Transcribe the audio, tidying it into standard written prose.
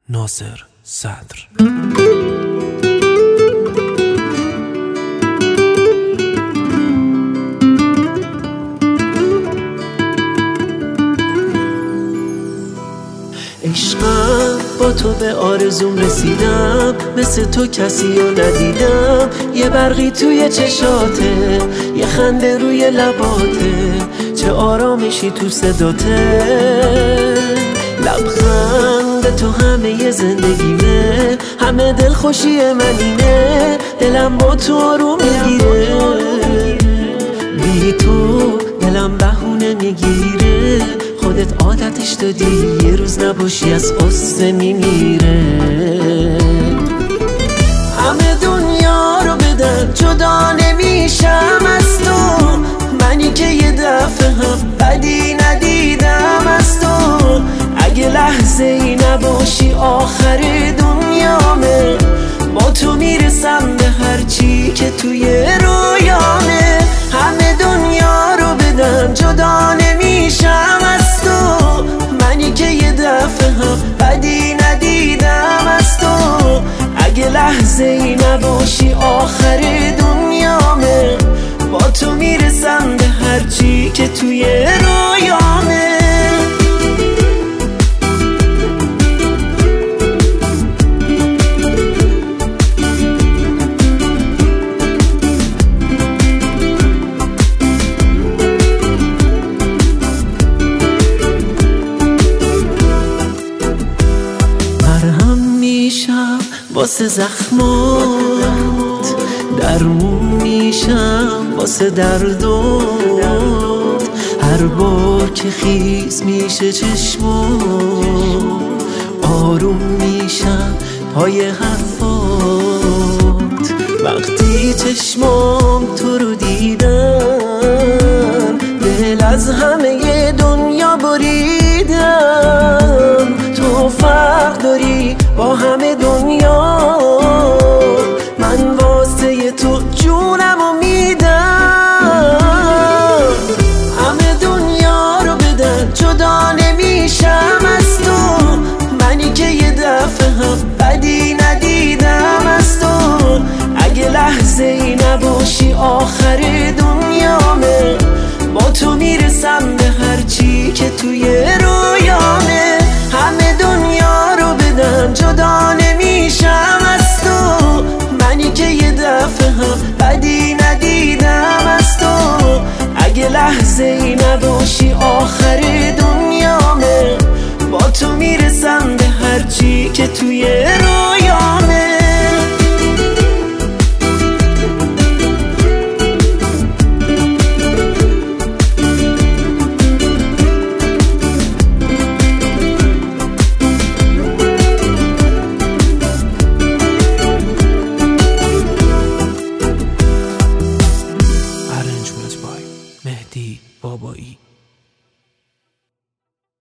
ناصر صدر. عشقم با تو به آرزوم رسیدم، مثل تو کسی رو ندیدم. یه برقی توی چشاته، یه خنده روی لباته، چه آرامشی تو صداته. لبخند تو همه زندگیمه، همه دلخوشی من اینه. دلم با تو آروم میگیره، بی تو دلم بهونه میگیره. خودت عادتش دادی، یه روز نباشی از قصه میمیره. همه دنیا رو بدن جدا نمیشم از تو، منی که یه دفعه هم بدی ندیدم از تو. اگه لحظه ای نباشی آخر دنیامه، با تو میرسم به هرچی که توی رویامه. همه دنیا رو بدن جدا نمیشم از تو، منی که یه دفعه هم بدی ندیدم از تو. اگه لحظه ای نباشی آخر دنیامه، با تو میرسم به هرچی که توی رویامه. واسه زخمات درمون میشم، واسه دردات هر بار که خیس میشه چشمات. آروم میشم پای حرفات، وقتی چشمام تو رو دیدن. دل از همه دنیا بریدم، تو فرق داری با همه دنیا. من واسه تو جونمو میدم. همه دنیا رو بدن جدا نمیشم از تو، منی که یه دفعه هم بدی ندیدم از تو. اگه لحظه ای نباشی آخر دنیامه، با تو میرسم به هرچی که توی رویامه. همه دنیا رو بدن جدا نمیشم از تو، منی که یه دفعه هم بدی ندیدم از تو. اگه لحظه ای نباشی آخر دنیامه، با تو میرسم به هرچی که توی